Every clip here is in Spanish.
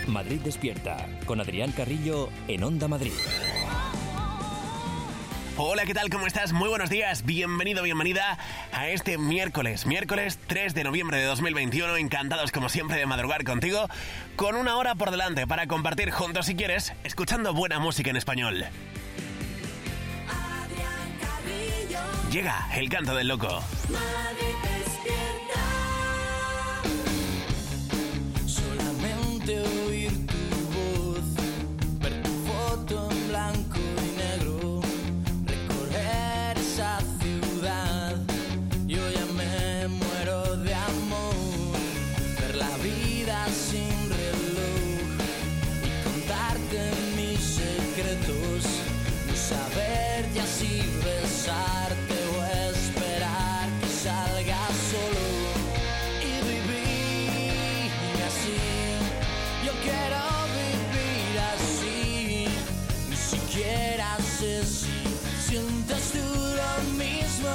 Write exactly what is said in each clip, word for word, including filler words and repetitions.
Madrid Despierta, con Adrián Carrillo en Onda Madrid. Hola, ¿qué tal? ¿Cómo estás? Muy buenos días. Bienvenido, bienvenida a este miércoles, miércoles tres de noviembre de dos mil veintiuno. Encantados, como siempre, de madrugar contigo, con una hora por delante para compartir juntos, si quieres, escuchando buena música en español. Llega el canto del loco. Madrid Despierta. Solamente oír tu voz, ver tu foto en blanco y negro, recorrer esa ciudad. Yo ya me muero de amor, ver la vida sin reloj y contarte mis secretos, no saber ya si besarte o esperar que salga solo y vivir así. Yo quiero vivir así, ni siquiera sé si sientes tú lo mismo.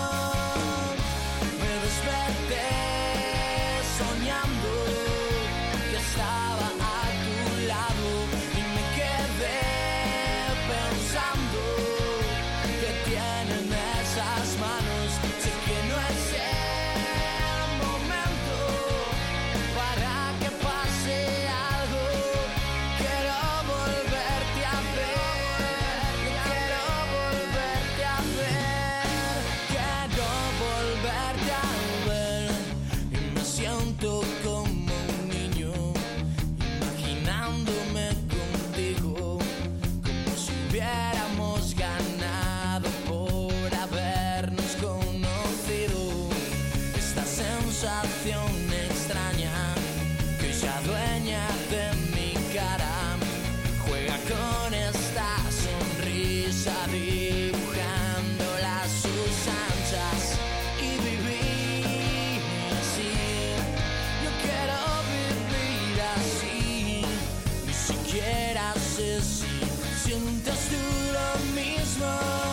Me desperté soñando que estaba a tu lado y me quedé pensando que tienen esas manos. Sé que no es el momento para que pase algo. Quiero volverte a ver, quiero volverte a ver, quiero volverte a ver. Y me siento como un niño, imaginándome contigo, como si hubiéramos ganado por habernos conocido. Esta sensación extraña que se adueña de mi cara, juega con esta sonrisa dibujando las sus anchas y vivir así. Yo quiero vivir así, ni siquiera sé si sientes tú lo mismo.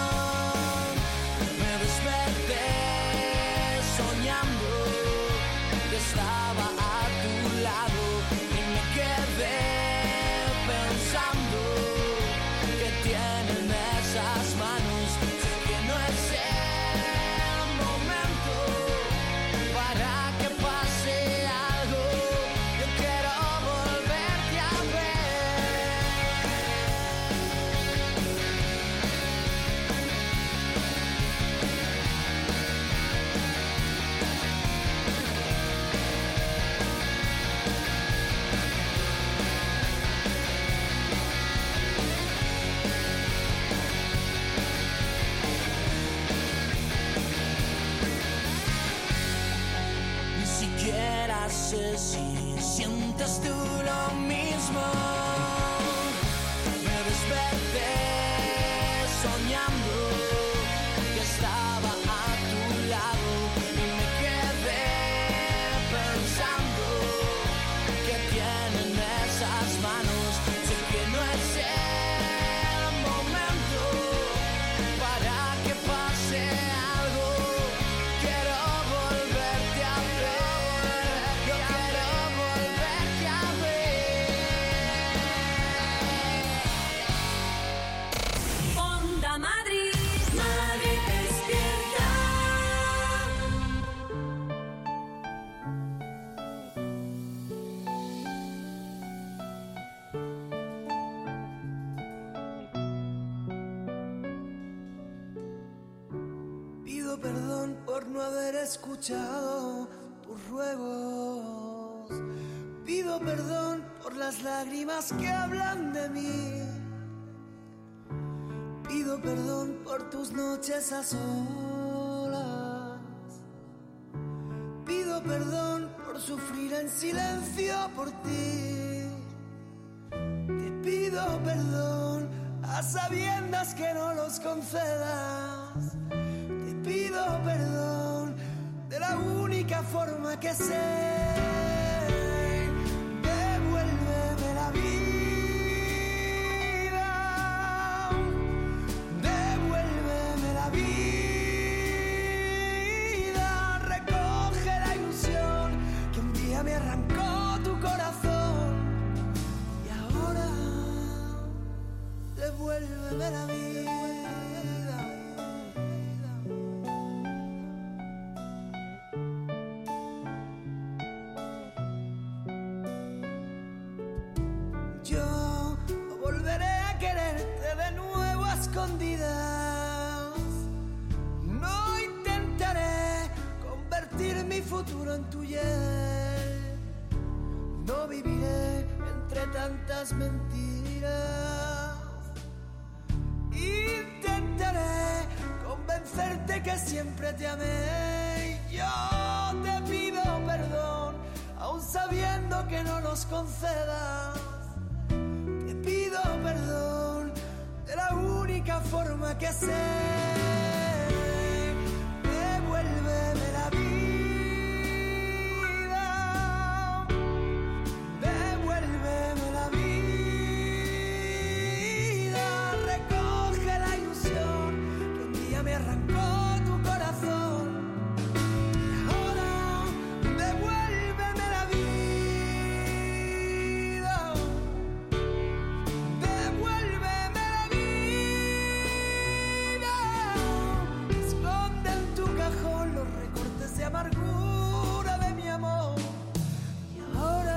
Me desperté soñando que estaba a tu lado y me quedé pensando que tienen esas manos. Sé que no es el momento para que pase algo. Yo quiero volverte a ver. Ni siquiera sé si sientes tú lo mismo. Me desperté soñando que estaba a tu lado y me quedé pensando que tienen esas manos. Sé que no es el momento para que pase algo. Quiero volverte a ver, yo quiero volverte a ver. Onda Madrid, Madrid Despierta. Pido perdón por no haber escuchado tus ruegos. Pido perdón por las lágrimas que hablan de mí. Pido perdón por tus noches a solas. Pido perdón por sufrir en silencio por ti. Te pido perdón a sabiendas que no los concedas. Te pido perdón de la única forma que sé. Devuélveme la vida, devuélveme la vida, recoge la ilusión que un día me arrancó tu corazón. futuro en tu hiel. No viviré entre tantas mentiras. Intentaré convencerte que siempre te amé. Yo te pido perdón, aun sabiendo que no los concedas. Te pido perdón de la única forma que sé. Devuélveme la vida. Devuélveme la vida. Recoge la ilusión que un día me arrancó tu corazón. Amargura de mi amor. Y ahora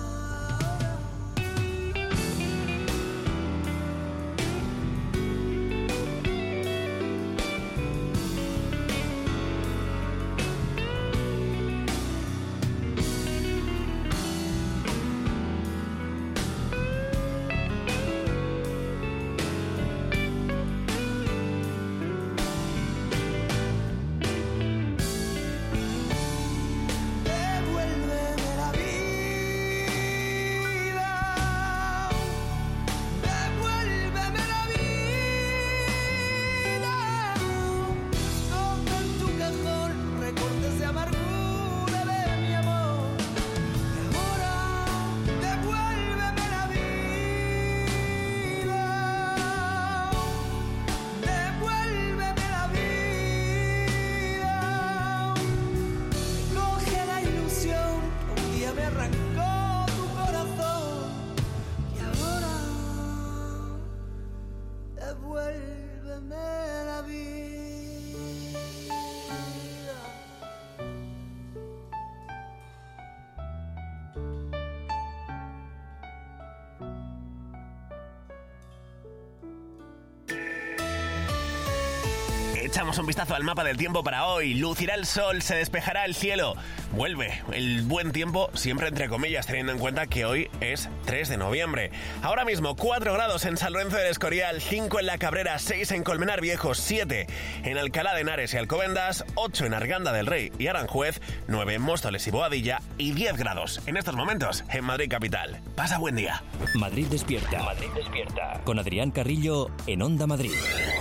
Echamos un vistazo al mapa del tiempo para hoy. Lucirá el sol, se despejará el cielo. Vuelve el buen tiempo, siempre entre comillas, teniendo en cuenta que hoy es tres de noviembre. Ahora mismo cuatro grados en San Lorenzo del Escorial, cinco en La Cabrera, seis en Colmenar Viejo, siete en Alcalá de Henares y Alcobendas, ocho en Arganda del Rey y Aranjuez, nueve en Móstoles y Boadilla y diez grados en estos momentos en Madrid capital. Pasa buen día. Madrid despierta. Madrid despierta. Con Adrián Carrillo en Onda Madrid.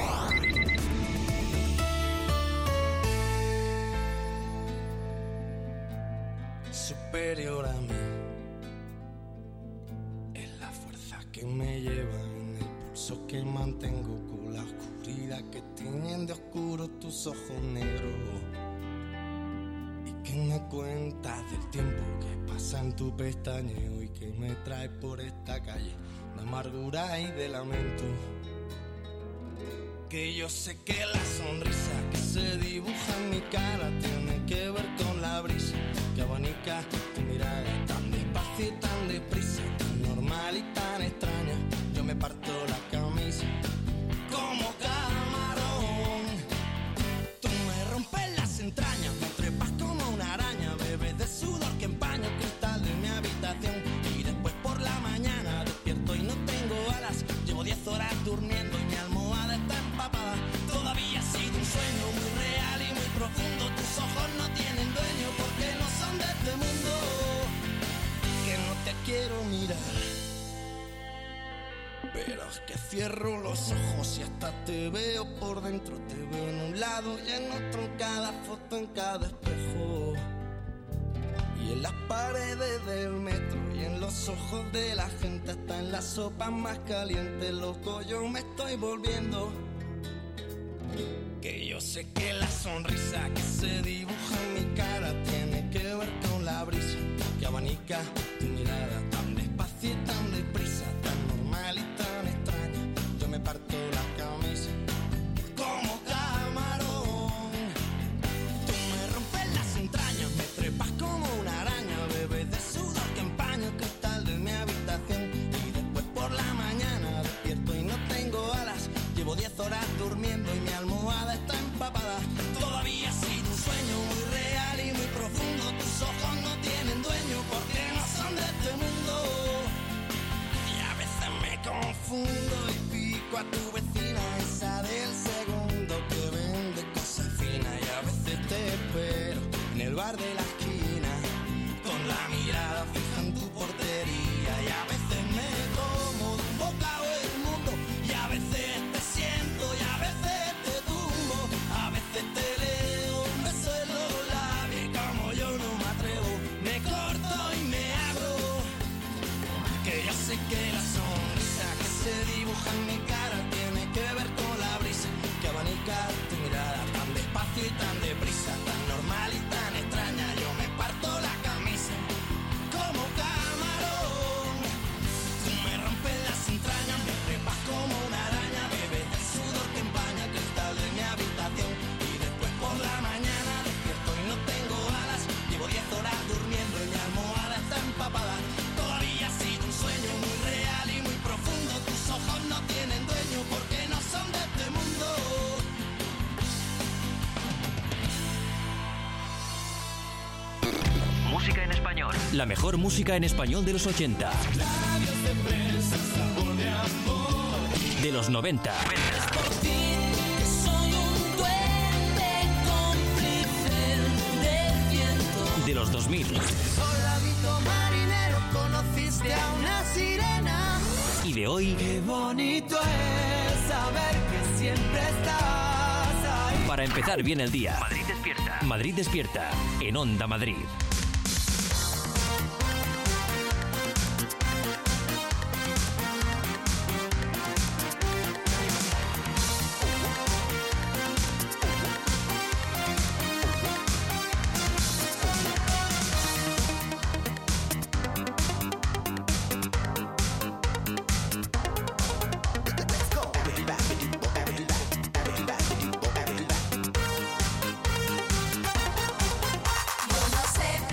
Superior a mí es la fuerza que me lleva en el pulso que mantengo con la oscuridad que tiñen de oscuro tus ojos negros y que me cuentas del tiempo que pasa en tu pestañeo y que me trae por esta calle de amargura y de lamento. Que yo sé que la sonrisa que se dibuja en mi cara tiene que ver con la brisa que abanica tu mirada tan despacio y tan deprisa, tan normal y tan extraña. Yo me parto la camisa como camarón. Tú me rompes las entrañas, me trepas como una araña, bebes de sudor que empaña el cristal de mi habitación. Y después por la mañana despierto y no tengo alas. Llevo diez horas durmiendo y mi almohada está empapada. Todavía ha sido un sueño muy real y muy profundo. Tus ojos no tienen dueño porque no son de este mundo. Que no te quiero mirar, pero es que cierro los ojos y hasta te veo por dentro. Te veo en un lado y en otro, en cada foto, en cada espejo. Y en las paredes del metro y en los ojos de la gente, hasta en la sopa más caliente, loco, yo me estoy volviendo. Que yo sé que la sonrisa que se dibuja en mi cara tiene que ver con la brisa que abanica tu mirada tan despacio y tan deprisa, tan normal y tan extraña. Yo me parto la camisa como camarón. Tú me rompes las entrañas, me trepas como una araña, bebes de sudor que empaña el cristal de mi habitación. Y después por la mañana despierto y no tengo alas. Llevo diez horas durmiendo y mi almohada está empapada. Todavía ha sido un sueño muy real y muy profundo. a tu vecina, esa del segundo que vende cosas finas. Y a veces te espero en el bar de la esquina, con la mirada fija en tu portería. Y a veces me como de un bocado el mundo, y a veces te siento, y a veces te tumbo, a veces te leo un beso en los labios. Y como yo no me atrevo, me corto y me abro, que yo sé que la sonrisa que se dibuja en mi cara tiene que ver con la brisa que abanica tu mirada tan despacio y tan deprisa, tan normal y tan extraña. Yo me parto la camisa como camarón, tú me rompes las entrañas, me trepas como una araña, bebes el sudor que empaña el cristal de mi habitación. Y después por la mañana despierto y no tengo alas, llevo diez horas durmiendo y mi almohada está empapada. Todavía ha sido un sueño muy real y muy profundo, tus ojos no tienen dueño porque no son de este mundo. Música en español. La mejor música en español de los ochenta. De los noventa. Por ti, que soy un duende cómplice del viento. De los dos mil. Soldadito marinero, conociste a una sirena. Y de hoy. Qué bonito es saber que siempre estás ahí. Para empezar bien el día. Madrid despierta. Madrid despierta. En Onda Madrid. Yo no sé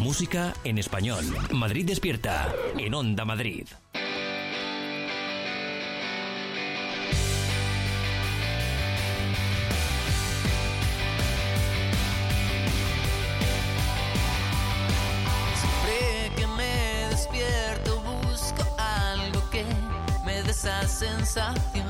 Música en español. Madrid Despierta, en Onda Madrid. Siempre que me despierto busco algo que me dé esa sensación.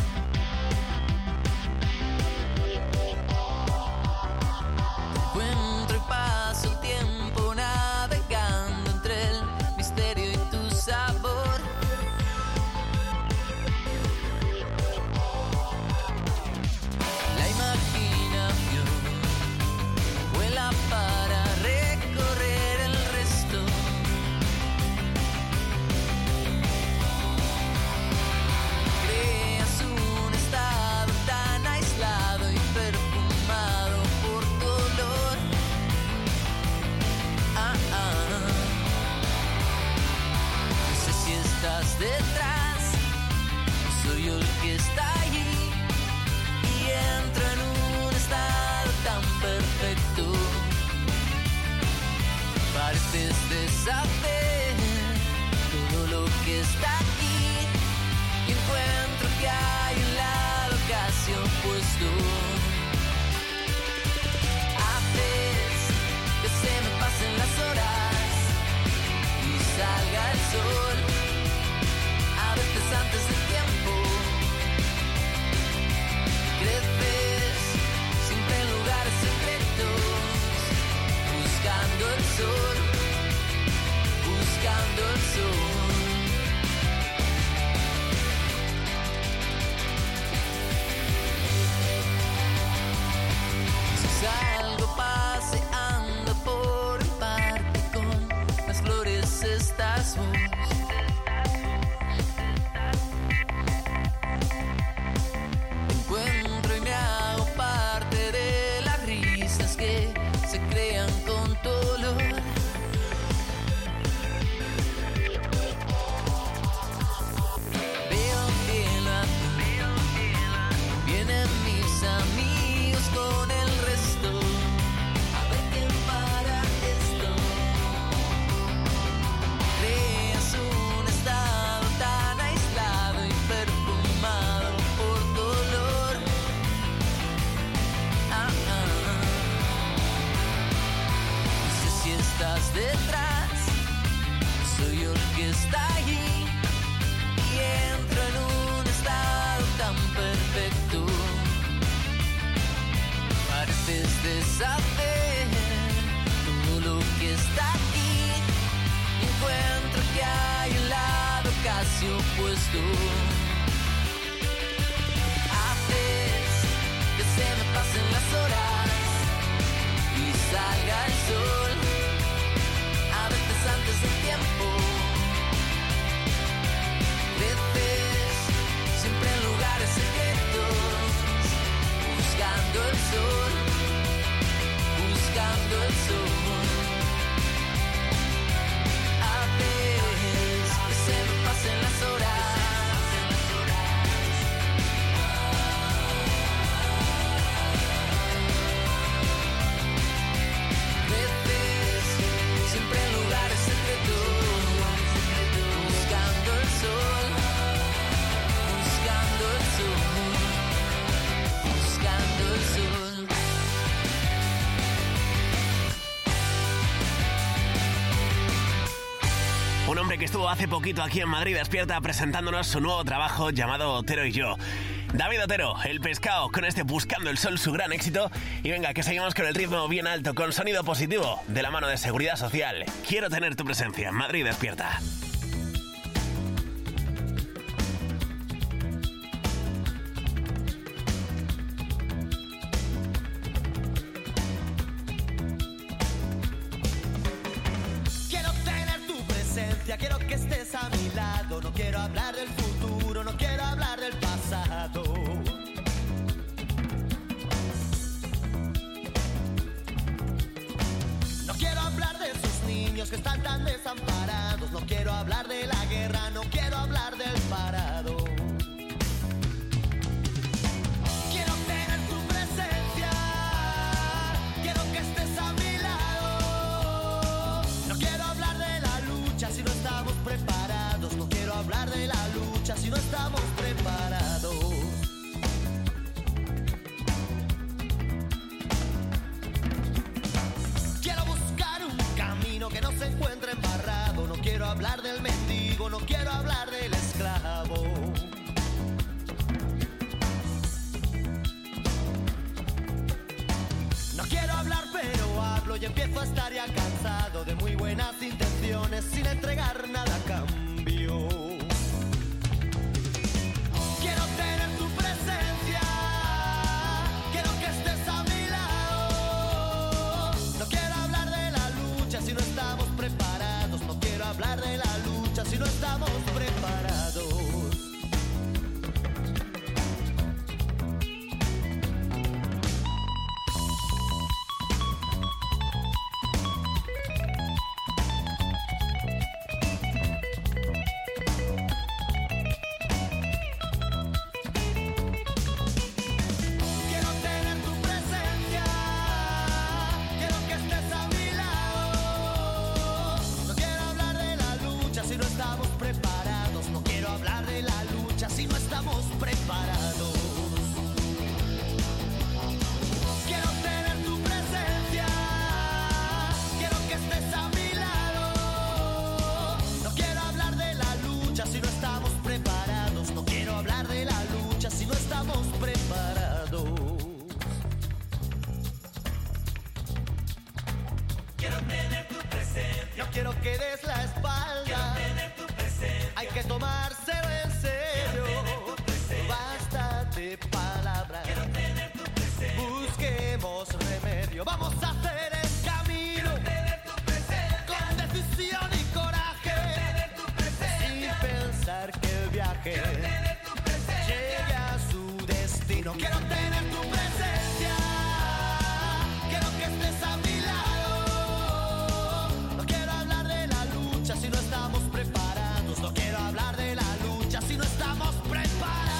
Encuentro y paso el tiempo navegando entre el misterio y tu sabor. La imaginación vuela para recorrer el resto. Creas un estado tan aislado y perfumado por tu olor. Ah, ah. No sé si estás detrás, soy yo el que está allí y entro en un estado tan perfecto. Pareces deshacer todo lo que está aquí y encuentro que hay un lado casi opuesto. Haces que se me pasen las horas y salga el sol, a veces antes del tiempo. Creces siempre en lugares secretos, buscando el sol, buscando el sol. Si salgo paseando por el parque con las flores, estás vos. Encuentro y me hago parte de las risas que se crean con tu olor. Veo el cielo azul, vienen mis amigos con el resto. A ver quién para esto. Creas un estado tan aislado y perfumado por tu olor. Ah, ah. No sé si estás detrás, soy yo el que está allí y entro en un estado tan perfecto. Pareces deshacer todo lo que está aquí y encuentro que hay un lado casi opuesto. Haces que se me pasen las horas y salga el sol, a veces antes del tiempo. Creces siempre en lugares secretos, buscando el sol, buscando el sol. Haces que se me pasen las horas. Creces siempre en lugares secretos, buscando el sol, buscando el sol, buscando el sol. Un hombre que estuvo hace poquito aquí en Madrid Despierta presentándonos su nuevo trabajo llamado Otero y yo. David Otero, El Pescado, con este Buscando el Sol, su gran éxito. Y venga, que seguimos con el ritmo bien alto, con sonido positivo, de la mano de Seguridad Social. Quiero tener tu presencia en Madrid Despierta. Quiero tener tu presencia, quiero que estés a mi lado. No quiero hablar del futuro, no quiero hablar del pasado. No quiero hablar de esos niños que están tan desamparados. No quiero hablar de la guerra, no quiero hablar del parado. Quiero tener tu presencia, quiero que estés a mi lado. castigo, no quiero hablar del esclavo. No quiero hablar pero hablo y empiezo a estar ya cansado de muy buenas intenciones sin entregar nada a cambio. Quiero tener tu presencia, quiero que estés a mi lado. No quiero hablar de la lucha si no estamos preparados. No quiero hablar de la lucha si no estamos preparados. Quiero que des la espalda. Quiero tener tu presencia. Hay que tomárselo en serio. Basta de palabras. Quiero tener tu presencia. Busquemos remedio. Vamos a hacer el camino. Quiero tener tu presencia. Con decisión y coraje. Quiero tener tu presencia. Sin pensar que el viaje quiero tener tu presencia. Llegue a su destino. Quiero tener tu presencia. Quiero que estés a mi lado. Si no estamos preparados, no quiero hablar de la lucha si no estamos preparados.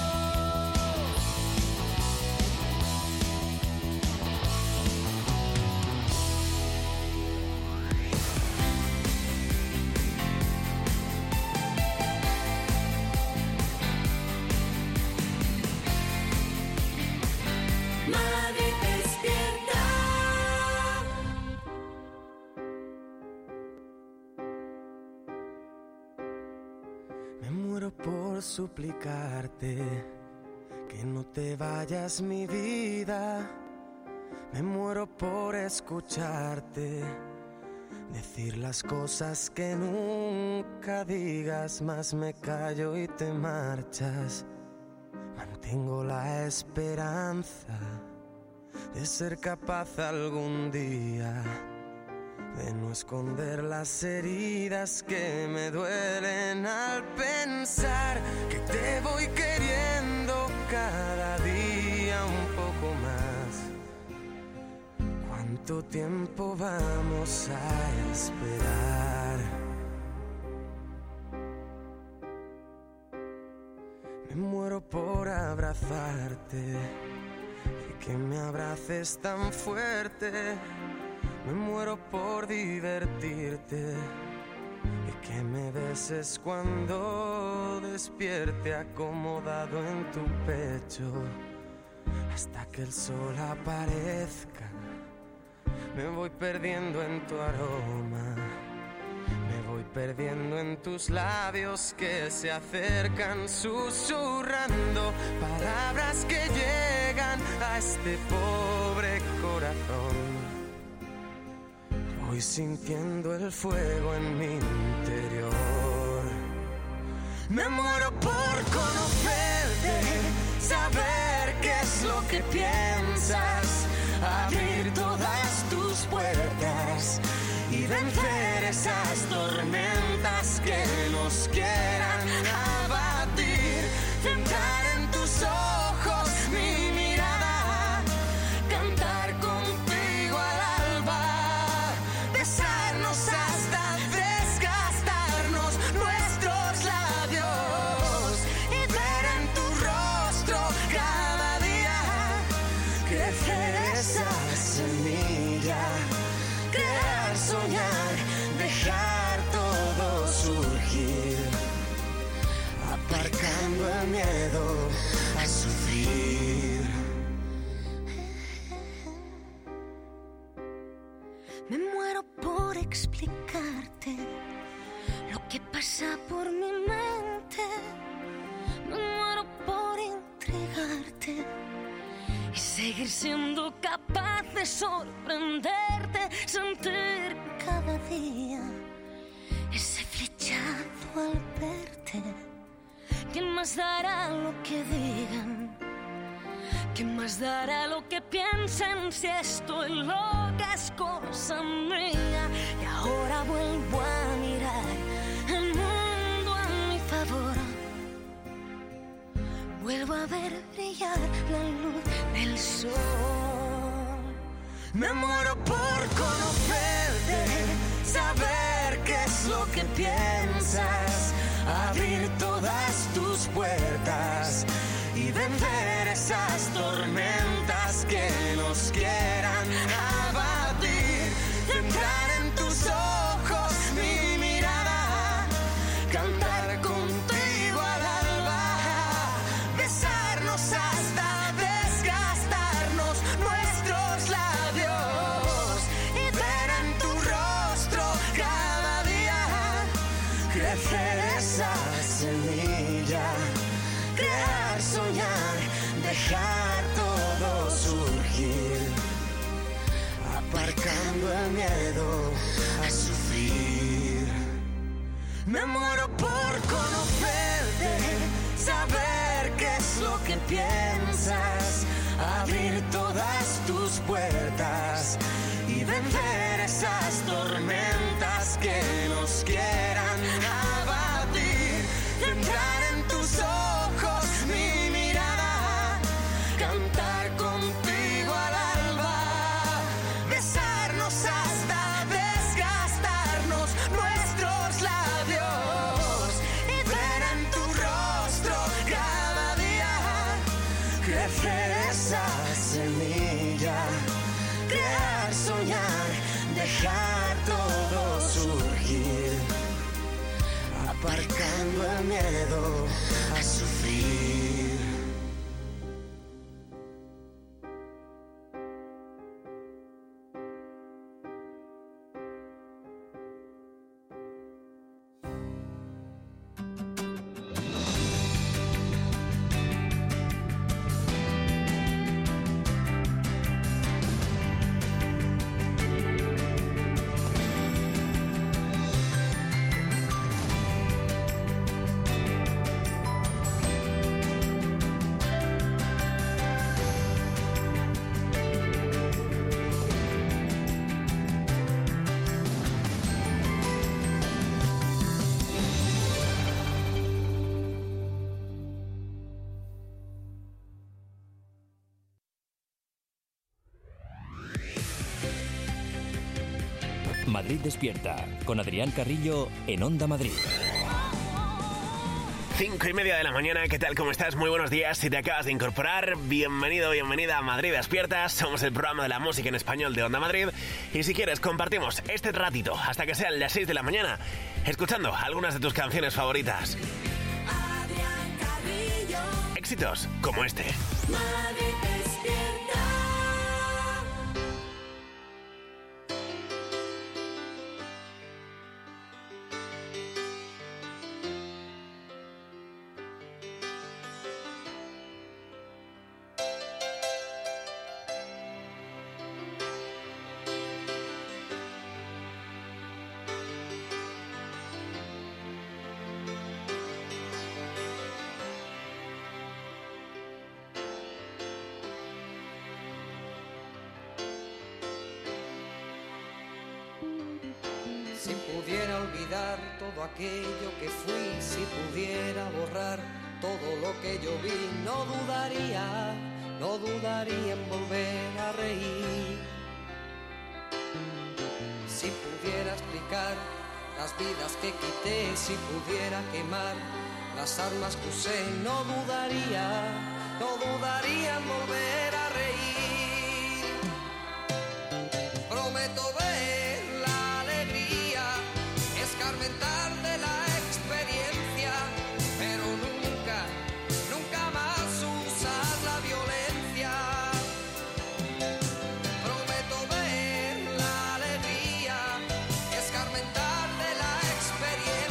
Madrid despierta. Me muero por suplicarte que no te vayas, mi vida. Me muero por escucharte decir las cosas que nunca digas, mas me callo y te marchas. Mantengo la esperanza de ser capaz algún día de no esconder las heridas que me duelen al pensar que te voy queriendo cada día un poco más. ¿Cuánto tiempo vamos a esperar? Me muero por abrazarte y que me abraces tan fuerte. Me muero por divertirte y que me beses cuando despierte acomodado en tu pecho hasta que el sol aparezca. Me voy perdiendo en tu aroma, me voy perdiendo en tus labios que se acercan susurrando palabras que llegan a este pobre corazón. Voy sintiendo el fuego en mi interior. Me muero por conocerte, saber qué es lo que piensas, abrir todas tus puertas y vencer esas tormentas que nos quieran abatir. Centrar en tus ojos mi mirada, cantar contigo al alba, besarnos hasta desgastarnos nuestros labios y ver en tu rostro cada día crecer esa semilla, crear, soñar, dejar todo surgir, aparcando el miedo a sufrir. Me muero por explicarte lo que pasa por mi mente. Me muero por intrigarte y seguir siendo capaz de sorprenderte, sentir cada día ese flechazo al verte. ¿Quién más dará lo que digan? ¿Quién más dará lo que piensen? Si estoy loca es cosa mía. Y ahora vuelvo a mirar el mundo a mi favor. Vuelvo a ver brillar la luz del sol. Me muero por conocerte, saber qué es lo que piensas, abrir todas tus puertas y vencer esas tormentas que nos quieran abatir. Entrar en tus ojos mi mirada, cantar contigo al alba, besarnos hasta desgastarnos nuestros labios y ver en tu rostro cada día crecer esa semilla, crear, soñar, dejar todo surgir, aparcando el miedo a sufrir. Me muero por conocerte, saber qué es lo que piensas, abrir todas tus puertas y vencer esas tormentas que nos quieran abatir. Entrar en tus ojos mi mirada, cantar contigo al alba, besarnos hasta desgastarnos nuestros labios y ver en tu rostro cada día crecer esa semilla, crear, soñar, dejar todo surgir, aparcando el miedo a sufrir. Madrid Despierta, con Adrián Carrillo en Onda Madrid. Cinco y media de la mañana, ¿qué tal? ¿Cómo estás? Muy buenos días. Si te acabas de incorporar, bienvenido, bienvenida a Madrid Despierta. Somos el programa de la música en español de Onda Madrid. Y si quieres, compartimos este ratito hasta que sean las seis de la mañana, escuchando algunas de tus canciones favoritas. Adrián Carrillo. Éxitos como este. Madrid Despierta. Si pudiera olvidar todo aquello que fui, si pudiera borrar todo lo que yo vi, no dudaría, no dudaría en volver a reír. Si pudiera explicar las vidas que quité, si pudiera quemar las armas que usé, no dudaría, no dudaría en volver a reír. Prometo ver la alegría, escarmentar de la experiencia, pero nunca, nunca más usar la violencia. Prometo ver la alegría, escarmentar de la experiencia,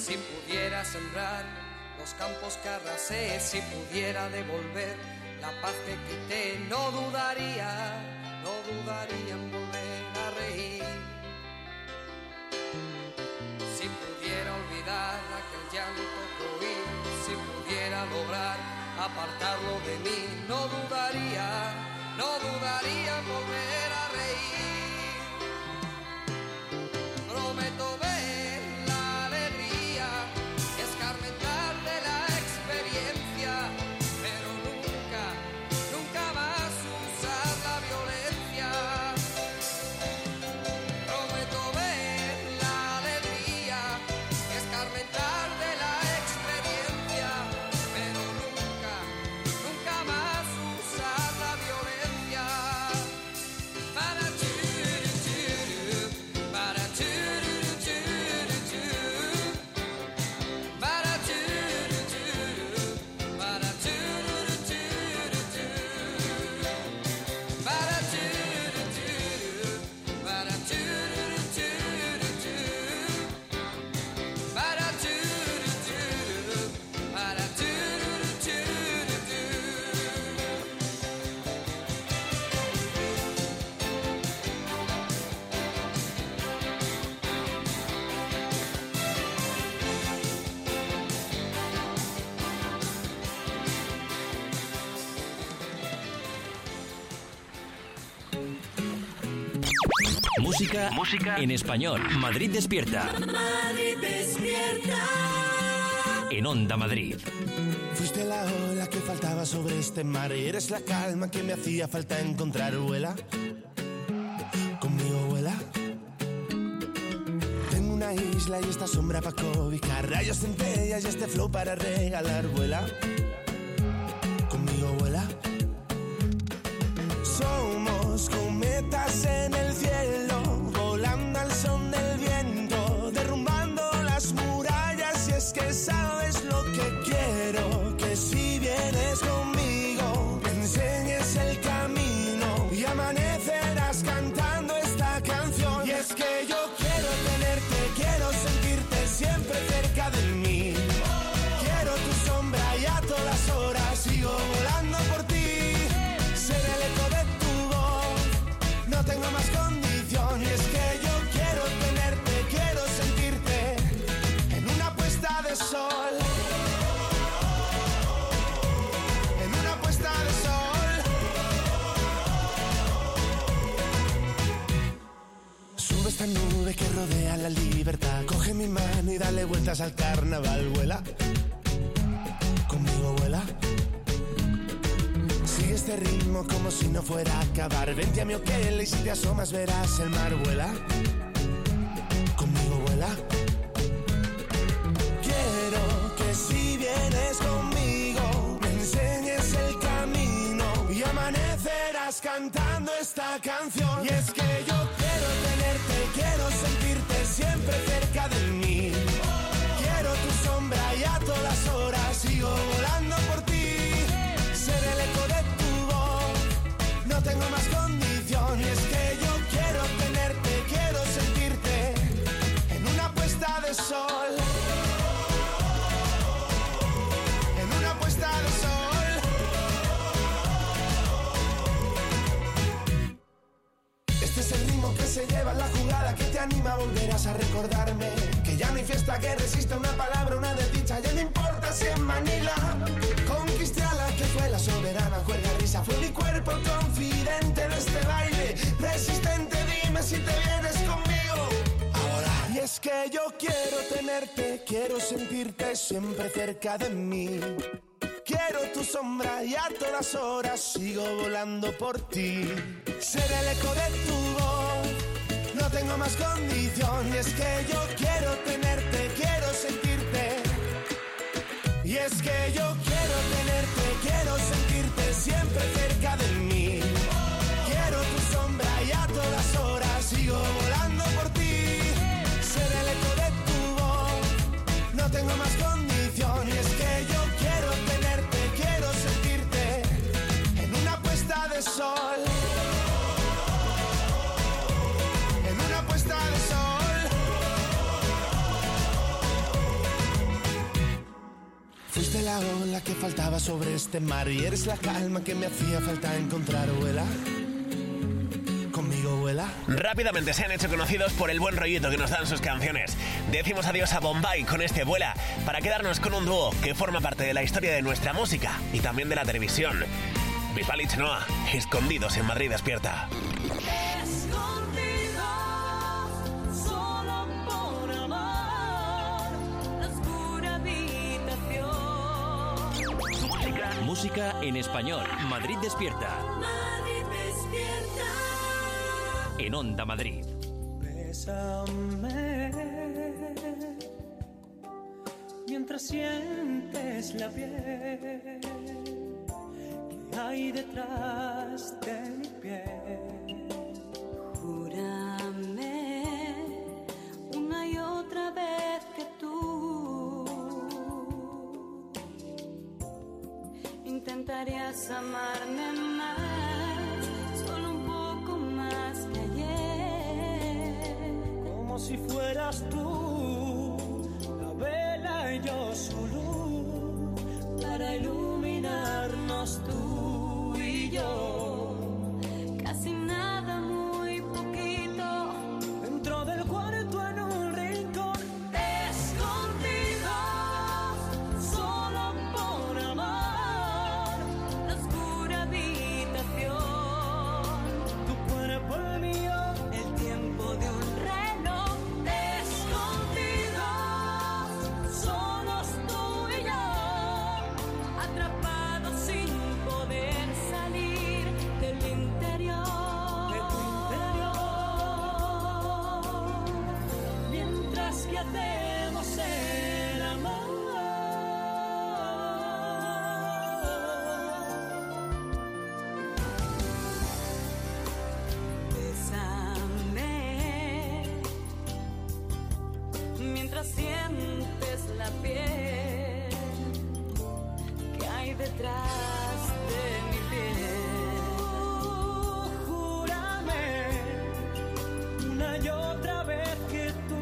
Si pudiera sembrar los campos que arrasé, si pudiera devolver la paz que quité, no dudaría, no dudaría en volver a reír. Si pudiera olvidar aquel llanto que oí, si pudiera lograr apartarlo de mí, no dudaría, no dudaría en volver a reír. Prometo ver la alegría, escarmentar de la experiencia, pero nunca, nunca más usar la violencia. Prometo ver la alegría, escarmentar de la experiencia, pero nunca, nunca más usar la violencia. Para churu, churu, para churu, churu, churu, para churu, churu, para churu, churu, churu, para churu, churu, para churu, churu, churu, para churu, churu, para churu, churu, Música, música en español. Madrid despierta. Madrid despierta. En Onda Madrid. Fuiste la ola que faltaba sobre este mar y eres la calma que me hacía falta encontrar. Vuela, conmigo vuela. Tengo una isla y esta sombra pa' cobijar, rayos, centellas y este flow para regalar. Vuela, conmigo vuela. Somos cometas en el cielo, volando al son del viento, derrumbando las murallas. Y es que sabes lo que quiero, que si vienes conmigo me enseñes el camino y amanecerás cantando esta canción. Y es que yo quiero tenerte, quiero sentirte siempre cerca de mí. Quiero tu sombra y a todas horas sigo volando por ti. Ser el eco de tu voz, no tengo más condición. Y es que yo quiero tenerte, quiero sentirte en una puesta de sol, en una puesta de sol. Sube esta nube que rodea la libertad, coge mi mano y dale vueltas al carnaval. Vuela, conmigo vuela. Sigue este ritmo como si no fuera a acabar. Vente a mi hotel y si te asomas verás el mar. Vuela, conmigo vuela. Quiero que si vienes conmigo me enseñes el camino y amanecerás cantando esta canción. Y es que yo quiero tenerte, quiero sentirte siempre cerca de mí. Quiero tu sombra y a todas horas sigo volando por ti. Ser el eco de tu voz, no tengo más condición. Y es que yo quiero tenerte, quiero sentirte en una puesta de sol, en una puesta de sol. Este es el ritmo que se lleva en la jugada, que te anima, volverás a recordarme que ya no hay fiesta que resista una palabra, una desdicha. Ya no importa si en Manila conquisté a la que fue la soberana, cuerda risa. Fue mi cuerpo confidente de este baile, resistente. Dime si te vienes conmigo ahora. Y es que yo quiero tenerte, quiero sentirte siempre cerca de mí. Quiero tu sombra y a todas horas sigo volando por ti. Ser el eco de tu voz, no tengo más condición. Y es que yo quiero tenerte, quiero sentirte. Y es que yo quiero tenerte, quiero sentirte siempre cerca de mí. Quiero tu sombra y a todas horas sigo volando por ti. Ser el eco de tu voz, no tengo más condición. Y es que yo quiero tenerte, quiero sentirte en una puesta de sol, en una puesta de sol. la ola que faltaba sobre este mar y eres la calma que me hacía falta encontrar. Vuela, conmigo vuela. Rápidamente se han hecho conocidos por el buen rollito que nos dan sus canciones. Decimos adiós a Bombay con este Vuela para quedarnos con un dúo que forma parte de la historia de nuestra música y también de la televisión. Bisbal y Chenoa, escondidos en Madrid Despierta. Música en español. Madrid Despierta. Madrid Despierta. En Onda Madrid. Bésame mientras sientes la piel que hay detrás de mi piel. Júrame una y otra vez que tú intentarías amarme más, solo un poco más que ayer. Como si fueras tú, la vela y yo su luz, para iluminarnos tú y yo. Casi nada, muy poquito, dentro del cuarto en un rincón, escondidos, solo por amar, la oscura habitación, tu cuerpo el mío, el tiempo de un reloj, escondidos, solos tú y yo, atrapados sin poder salir del interior, de tu interior, mientras que hacemos el amor. Bésame mientras sientes la piel que hay detrás de mi piel. Júrame una y otra vez que tú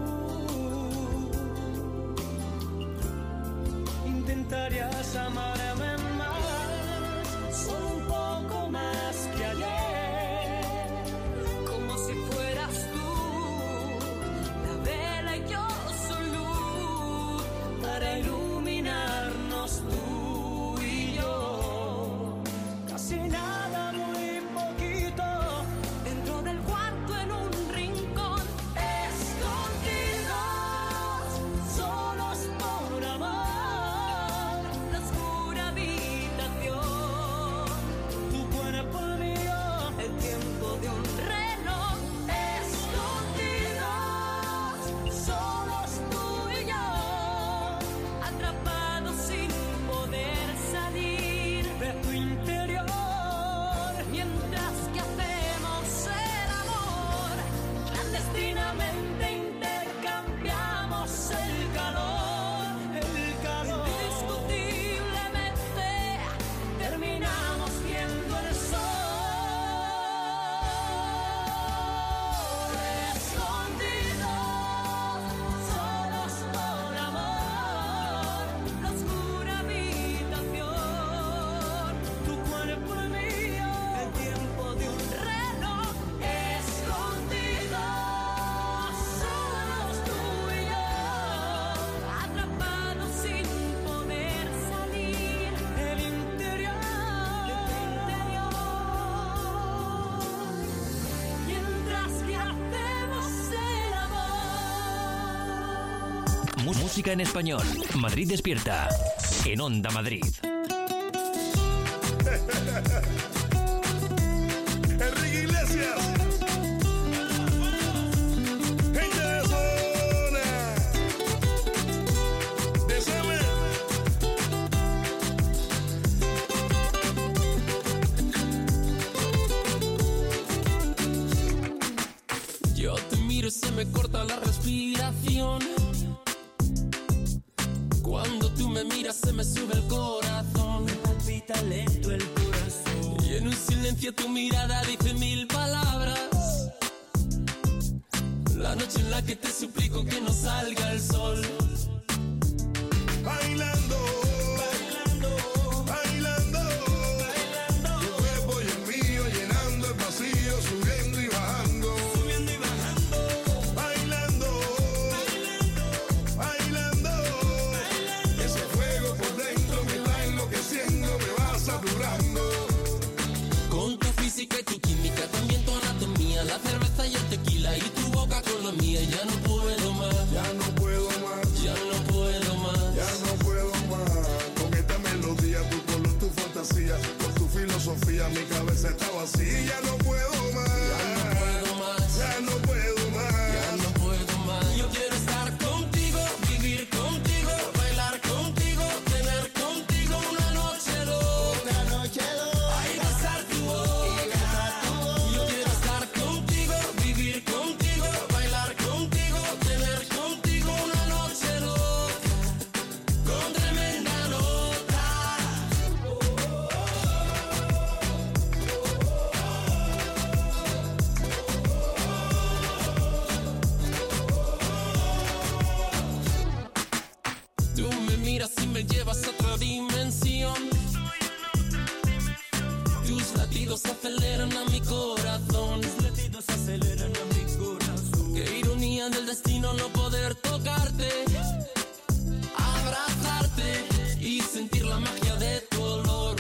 intentarías amarme más, solo un poco más que ayer. Como si fueras tú, la vela y yo su luz, Para iluminarnos tú y yo, casi nada, muy poquito, dentro del cuarto en un rincón, escondidos, solos por amar, la oscura habitación, tu cuerpo el mío, el tiempo de un reloj, escondidos, solos tú y yo, atrapados sin poder salir de tu interior, mientras que hacemos el amor, clandestinamente intercambiamos el calor, el calor, indiscutiblemente terminamos viendo el sol, escondidos, solos por amor, la oscura habitación, tu cuerpo el mío, el tiempo de un reloj, escondidos, solos tú y yo, atrapados sin poder salir el interior, de tu interior, mientras que hacemos el amor. Mu- Música en español. Madrid Despierta. En Onda Madrid. Enrique Iglesias. Gente de zona. Bésame. Yo te miro y se me corta la respiración. Cuando tú me miras se me sube el corazón. me palpita lento el corazón. Y en un silencio tu mirada dice mil palabras. La noche en la que te suplico que no salga el sol. Bailando, la mía, ya no puedo más. Ya no puedo más. Ya no puedo más. Ya no puedo más. Con esta melodía, tu color, tu fantasía, con tu filosofía, mi cabeza está vacía. Ya no puedo más. Ya no puedo más. Ya no puedo más. Ya no puedo más. Yo quiero estar contigo, vivir contigo, bailar contigo, tener contigo una noche loca. Una noche loca. Ay, besar tu boca. Yo quiero estar contigo, vivir contigo, bailar contigo, tener contigo una noche loca. Con tremenda nota. Tú me miras y me llevas a otra dimensión. Tus latidos aceleran a mi corazón. Tus latidos aceleran a mi corazón. Qué ironía del destino no poder tocarte, abrazarte y sentir la magia de tu olor.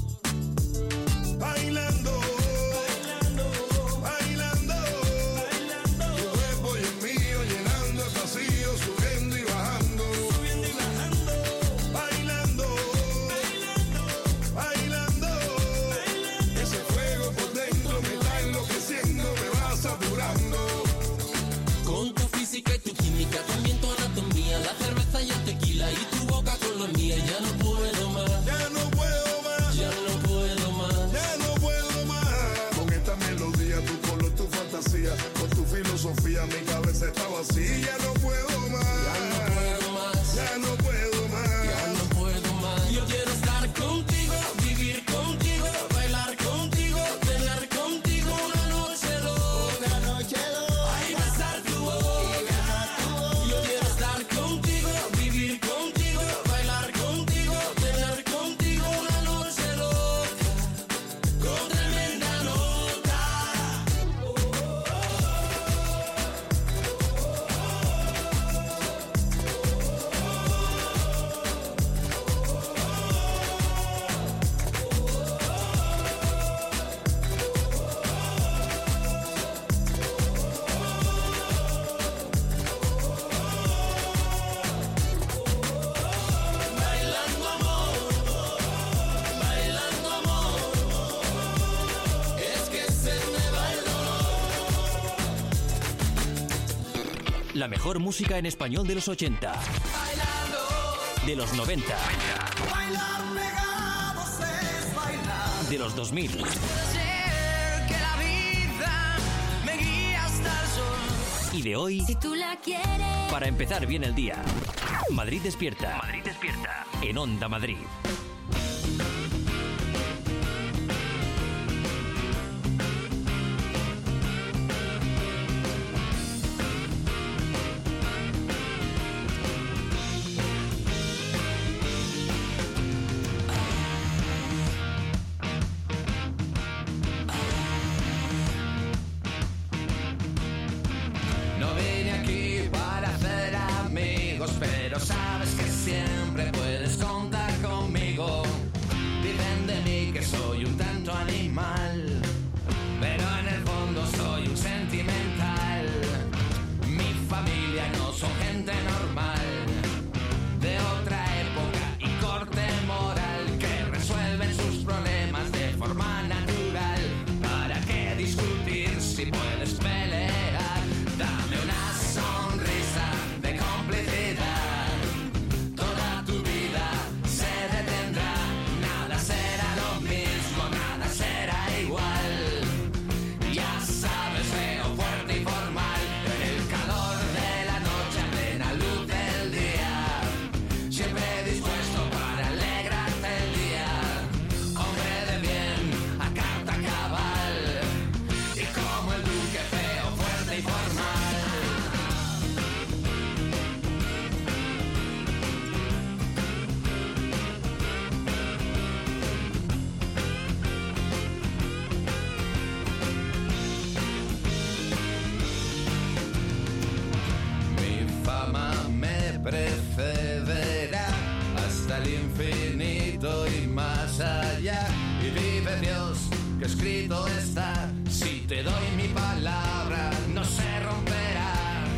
Bailando, bailando, bailando, bailando. Tu cuerpo y el mío llenando el vacío, subiendo y bajando, subiendo y bajando. Bailando, bailando, bailando, bailando. Ese fuego por dentro me está enloqueciendo, me va saturando. Con tu física y tu química, también tu anatomía, la cerveza y el tequila y tu boca con la mía. Ya no puedo más. Ya no puedo más. Ya no puedo más. Ya no puedo más. Con esta melodía, tu color, tu fantasía, con tu filosofía, mi cabeza está vacía. Ya no puedo más. Ya no puedo más. Ya no puedo más. Ya no puedo más. Yo quiero estar contigo, vivir contigo, bailar contigo, tener contigo una noche loca. Una noche loca. Ay, besar tu boca. Yo quiero estar contigo, vivir contigo, bailar contigo, tener contigo una noche loca. Con tremenda nota. Bailando amor, bailando amor, es que se me va el dolor. La mejor música en español de los ochenta, de los noventa, Bailar pegados es bailar. de los dos mil Puede ser que la vida me guíe hasta el sol. y de hoy, Si tú la quieres. para empezar bien el día. Madrid despierta. Madrid despierta. En Onda Madrid. No vine aquí para hacer amigos, pero sabes que siempre puedes contar conmigo. Dicen de mí que soy un tanto animal, pero en el fondo soy un sentimental. Mi familia no son gente normal, de otra época y corte moral, que resuelven sus problemas de forma natural. ¿Para qué discutir si puedes pelear? Dame una sonrisa de complicidad. Toda tu vida se detendrá. Nada será lo mismo, nada será igual. Ya sabes, feo, fuerte y formal, en el calor de la noche, a plena luz del día, siempre dispuesto para alegrarte el día. Hombre de bien, a carta cabal, y como el duque, feo, fuerte y formal. Mi fama me precederá hasta el infinito y más allá. Y vive Dios, que escrito está, si te doy mi palabra no se romperá.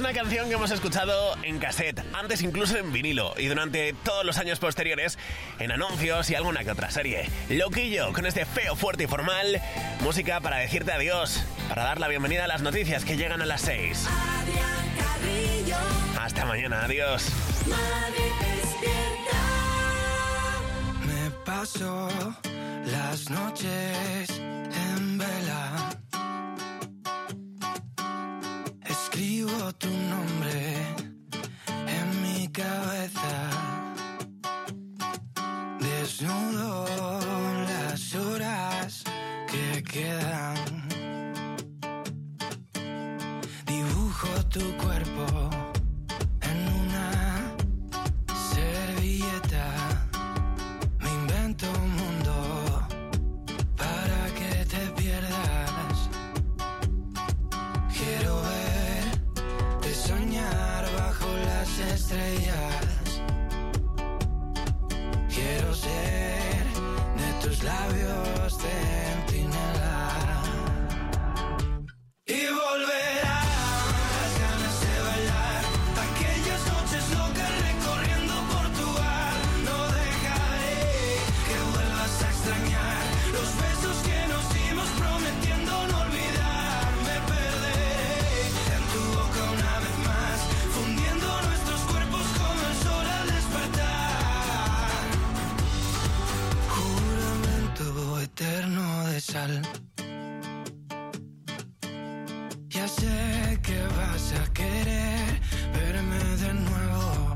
una canción que hemos escuchado en cassette, antes incluso en vinilo y durante todos los años posteriores en anuncios y alguna que otra serie. Loquillo, con este feo, fuerte y formal, música para decirte adiós, para dar la bienvenida a las noticias que llegan a las seis. Hasta mañana, adiós. Me paso las noches en vela, escribo tu nombre en mi cabeza, desnudo las horas que quedan, dibujo tu cuerpo en una servilleta, me invento un mundo para que te pierdas. Quiero verte soñar bajo las estrellas, quiero ser de tus labios centinela y volverá las ganas de bailar, aquellas noches locas recorriendo Portugal. No dejaré que vuelvas a extrañar los besos que nos dimos prometiendo no olvidar. Me perderé en tu boca una vez más, fundiendo nuestros cuerpos como el sol al despertar. Juramento eterno de sal. Ya sé que vas a querer verme de nuevo,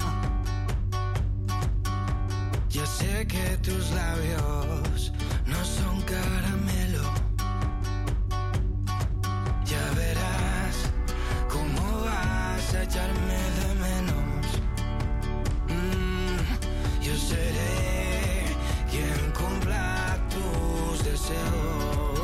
ya sé que tus labios no son caramelo, ya verás cómo vas a echarme de menos. Mm, yo seré quien cumpla tus deseos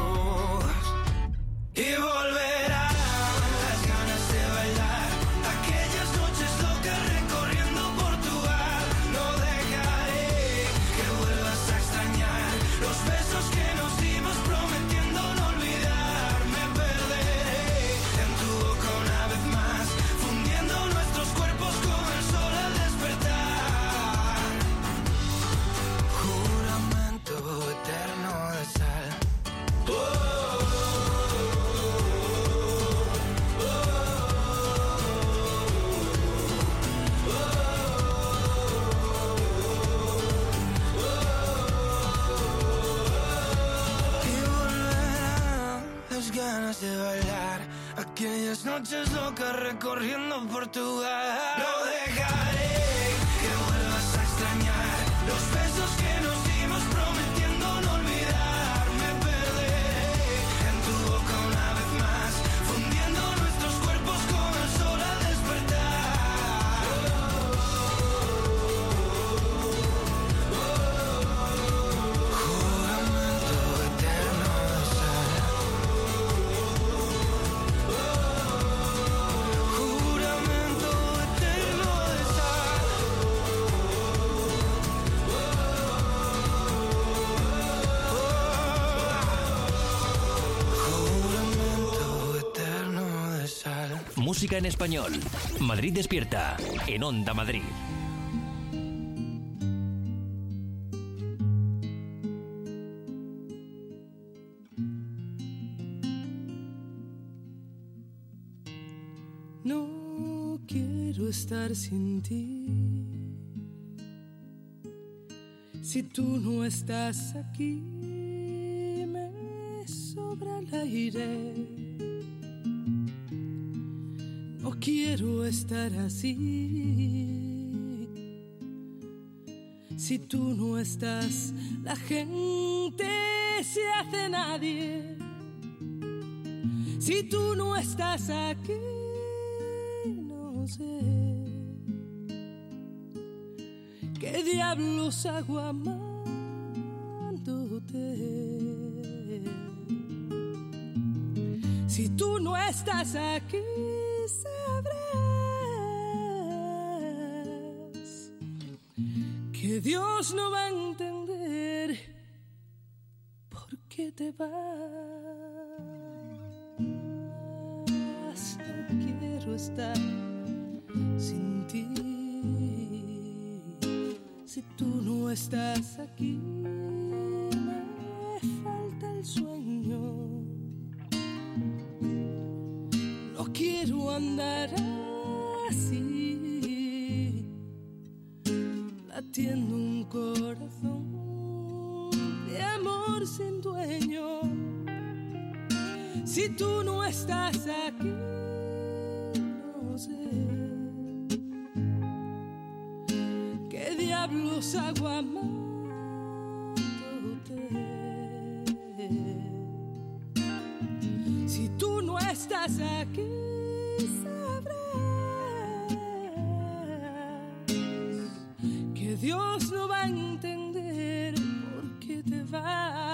y volverá las ganas de bailar, aquellas noches locas recorriendo Portugal. No dejaré que vuelvas a extrañar los besos que nos dimos prometiendo no olvidar. Me perderé en tu boca una vez más, fundiendo nuestros cuerpos como el sol al despertar. Juramento eterno de sal. Y volverán las ganas de bailar, aquellas noches locas recorriendo Portugal. No dejaré que vuelvas a extrañar los besos que nos dimos prometiendo no olvidar. Me perderé en tu boca una vez más, fundiendo nuestros cuerpos como el sol al despertar. Juramento eterno de sal. Juramento eterno de sal. Juramento eterno de sal. Música en español. Madrid Despierta, en Onda Madrid. No quiero estar sin ti. Si tú no estás aquí, me sobra el aire. No quiero estar así. Si tú no estás, la gente se hace nadie. Si tú no estás aquí, no sé qué diablos hago amándote. Si tú no estás aquí, sabrás que Dios no va a entender por qué te vas. No quiero estar sin ti. Si tú no estás aquí, me falta el sueño. No quiero andar así, latiendo un corazón de amor sin dueño. Si tú no estás aquí, no sé qué diablos hago amándote. Si tú no estás aquí, sabrás que Dios no va a entender por qué te vas.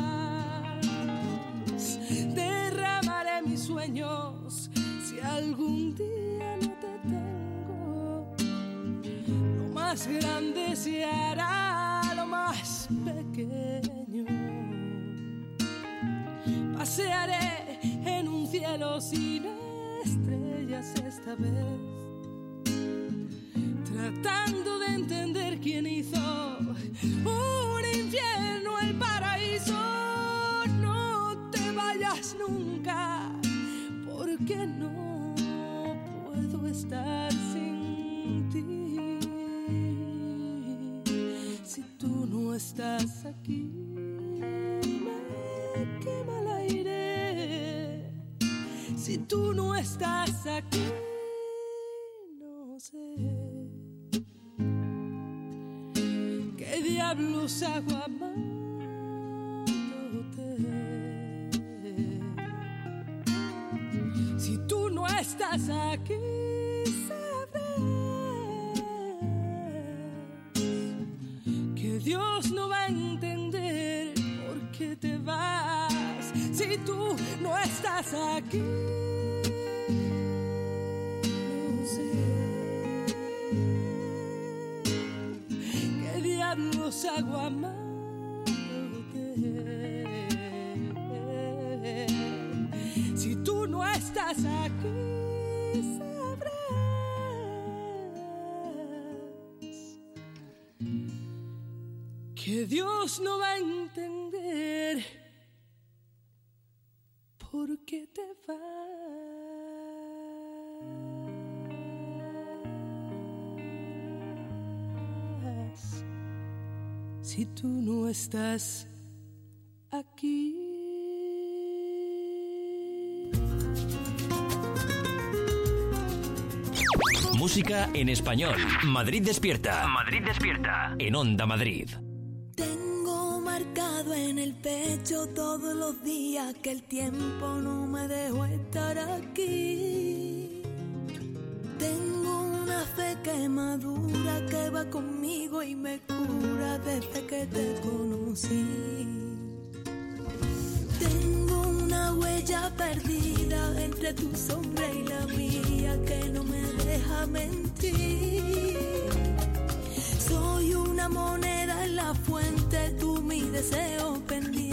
Derramaré mis sueños si algún día no te tengo. Lo más grande se hará lo más pequeño. Pasearé en un cielo sin estrellas esta vez, tratando de entender quién hizo un infierno el paraíso. No te vayas nunca, porque no puedo estar sin ti. Si tú no estás aquí, me quema el aire. Si tú no estás aquí, no sé qué diablos hago amándote. Si tú no estás aquí, sabrás que Dios no va a entender por qué te vas. Si tú no estás aquí, no sé qué diablos hago amándote. Si tú no estás aquí, sabrás que Dios no va a entender por qué te vas. Si tú no estás aquí. Música en español. Madrid despierta. Madrid despierta. En Onda Madrid. Tengo marcado en el pecho todos los días que el tiempo no me dejó estar aquí. Tengo una fe que madura, que va conmigo y me cura desde que te conocí. Tengo una huella perdida entre tu sombra y la mía que no me deja mentir. Soy una moneda en la fuente, tú mi deseo pendiente.